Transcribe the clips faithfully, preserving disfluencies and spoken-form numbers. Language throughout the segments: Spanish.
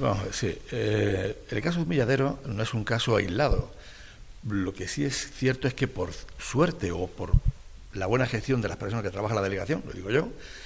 Vamos, sí. Eh, el caso de Humilladero no es un caso aislado. Lo que sí es cierto es que por suerte o por la buena gestión de las personas que trabajan en la delegación, lo digo yo,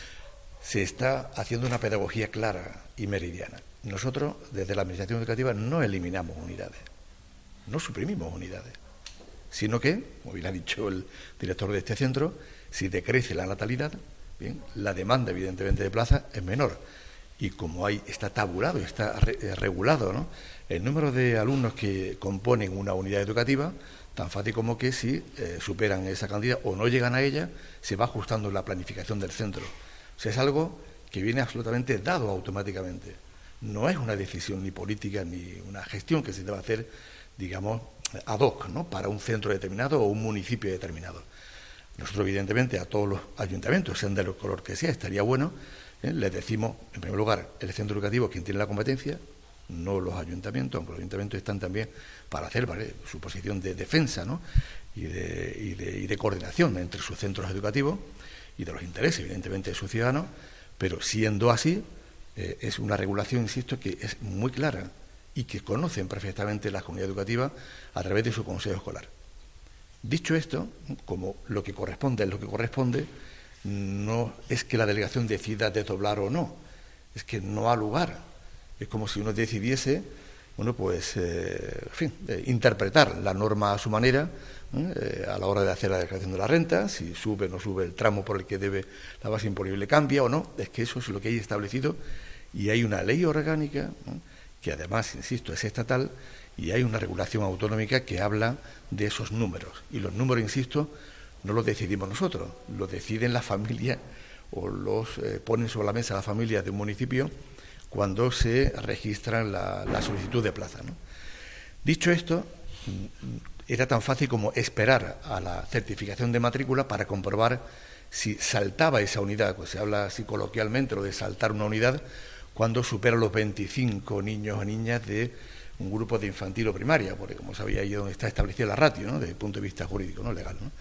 se está haciendo una pedagogía clara y meridiana. Nosotros, desde la Administración Educativa, no eliminamos unidades, no suprimimos unidades, sino que, como bien ha dicho el director de este centro, si decrece la natalidad, bien, la demanda, evidentemente, de plazas es menor. Y como hay, está tabulado, está re, eh, regulado, ¿no?, el número de alumnos que componen una unidad educativa, tan fácil como que si eh, superan esa cantidad o no llegan a ella, se va ajustando la planificación del centro. O sea, es algo que viene absolutamente dado automáticamente. No es una decisión ni política ni una gestión que se deba hacer, digamos, ad hoc, ¿no?, para un centro determinado o un municipio determinado. Nosotros, evidentemente, a todos los ayuntamientos, sean del color que sea, estaría bueno, ¿eh?, les decimos, en primer lugar, el centro educativo quien tiene la competencia, no los ayuntamientos, aunque los ayuntamientos están también para hacer, ¿vale?, su posición de defensa, ¿no?, y de, y de, y de coordinación entre sus centros educativos y de los intereses, evidentemente, de sus ciudadanos, pero siendo así, eh, es una regulación, insisto, que es muy clara y que conocen perfectamente las comunidades educativas a través de su consejo escolar. Dicho esto, como lo que corresponde es lo que corresponde, no es que la delegación decida desdoblar o no, es que no ha lugar. Es como si uno decidiese, bueno, pues, eh, en fin, eh, interpretar la norma a su manera, eh, a la hora de hacer la declaración de la renta, si sube o no sube el tramo por el que debe la base imponible, cambia o no. Es que eso es lo que hay establecido y hay una ley orgánica, ¿no?, que además, insisto, es estatal, y hay una regulación autonómica que habla de esos números. Y los números, insisto, no los decidimos nosotros, los deciden las familias o los eh, ponen sobre la mesa las familias de un municipio cuando se registra la, la solicitud de plaza, ¿no? Dicho esto, era tan fácil como esperar a la certificación de matrícula para comprobar si saltaba esa unidad, pues se habla así coloquialmente, lo de saltar una unidad, cuando supera los veinticinco niños o niñas de un grupo de infantil o primaria, porque como sabía ahí donde está establecida la ratio, ¿no?, desde el punto de vista jurídico, no legal, ¿no?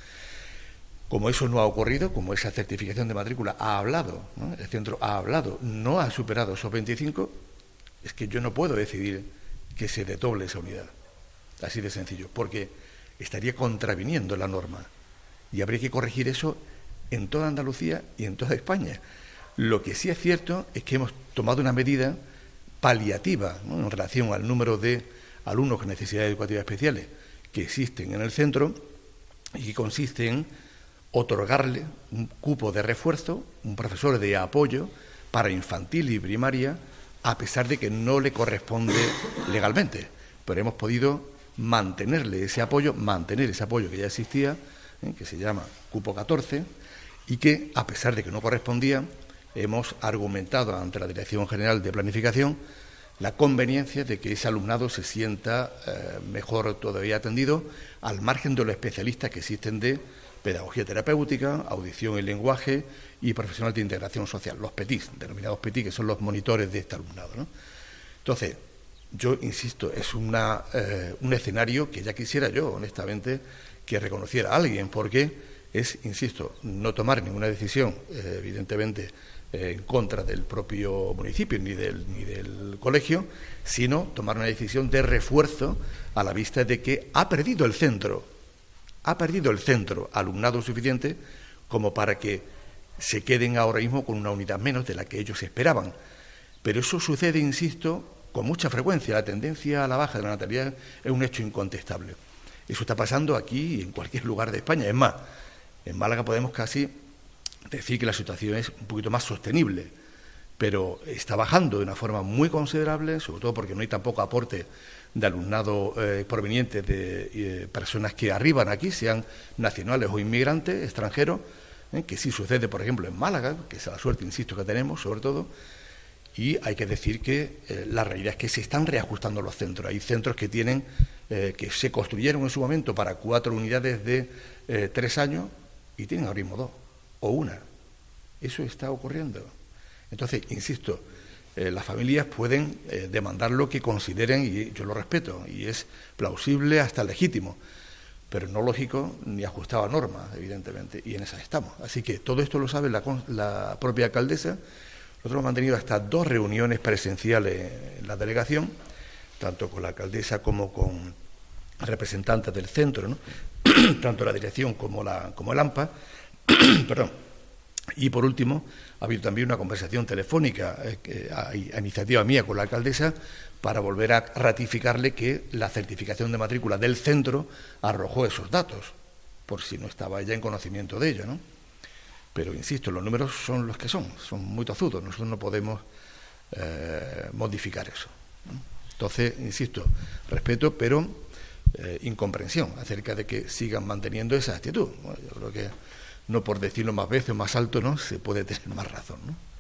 Como eso no ha ocurrido, como esa certificación de matrícula ha hablado, ¿no?, el centro ha hablado, no ha superado esos veinticinco, es que yo no puedo decidir que se desdoble esa unidad. Así de sencillo, porque estaría contraviniendo la norma y habría que corregir eso en toda Andalucía y en toda España. Lo que sí es cierto es que hemos tomado una medida paliativa, ¿no?, en relación al número de alumnos con necesidades educativas especiales que existen en el centro y que consiste en otorgarle un cupo de refuerzo, un profesor de apoyo para infantil y primaria, a pesar de que no le corresponde legalmente. Pero hemos podido mantenerle ese apoyo, mantener ese apoyo que ya existía, ¿eh?, que se llama cupo catorce, y que, a pesar de que no correspondía, hemos argumentado ante la Dirección General de Planificación la conveniencia de que ese alumnado se sienta eh, mejor todavía atendido, al margen de los especialistas que existen de pedagogía terapéutica, audición y lenguaje y profesional de integración social, los P E T I s, denominados P E T I, que son los monitores de este alumnado, ¿no? Entonces, yo insisto, es una, eh, un escenario que ya quisiera yo, honestamente, que reconociera a alguien, porque es, insisto, no tomar ninguna decisión, eh, evidentemente, eh, en contra del propio municipio ni del, ni del colegio, sino tomar una decisión de refuerzo a la vista de que ha perdido el centro, ha perdido el centro alumnado suficiente como para que se queden ahora mismo con una unidad menos de la que ellos esperaban. Pero eso sucede, insisto, con mucha frecuencia. La tendencia a la baja de la natalidad es un hecho incontestable. Eso está pasando aquí y en cualquier lugar de España. Es más, en Málaga podemos casi decir que la situación es un poquito más sostenible, pero está bajando de una forma muy considerable, sobre todo porque no hay tampoco aporte de alumnado eh, proveniente de eh, personas que arriban aquí, sean nacionales o inmigrantes, extranjeros, eh, que sí sucede, por ejemplo, en Málaga, que es la suerte, insisto, que tenemos, sobre todo, y hay que decir que eh, la realidad es que se están reajustando los centros. Hay centros que tienen, eh, que se construyeron en su momento para cuatro unidades de eh, tres años y tienen ahora mismo dos, o una. Eso está ocurriendo. Entonces, insisto, Eh, las familias pueden eh, demandar lo que consideren, y yo lo respeto, y es plausible hasta legítimo, pero no lógico ni ajustado a normas, evidentemente, y en esas estamos. Así que todo esto lo sabe la, la propia alcaldesa, Nosotros hemos mantenido hasta dos reuniones presenciales en la delegación, tanto con la alcaldesa como con representantes del centro, ¿no? Tanto la dirección como, la, como el AMPA. Perdón. Y por último, ha habido también una conversación telefónica eh, a, a iniciativa mía con la alcaldesa para volver a ratificarle que la certificación de matrícula del centro arrojó esos datos, por si no estaba ella en conocimiento de ello, ¿no? Pero, insisto, los números son los que son, son muy tozudos, nosotros no podemos eh, modificar eso, ¿no? Entonces, insisto, respeto, pero eh, incomprensión acerca de que sigan manteniendo esa actitud. Bueno, yo creo que no por decirlo más veces o más alto, ¿no?, se puede tener más razón, ¿no?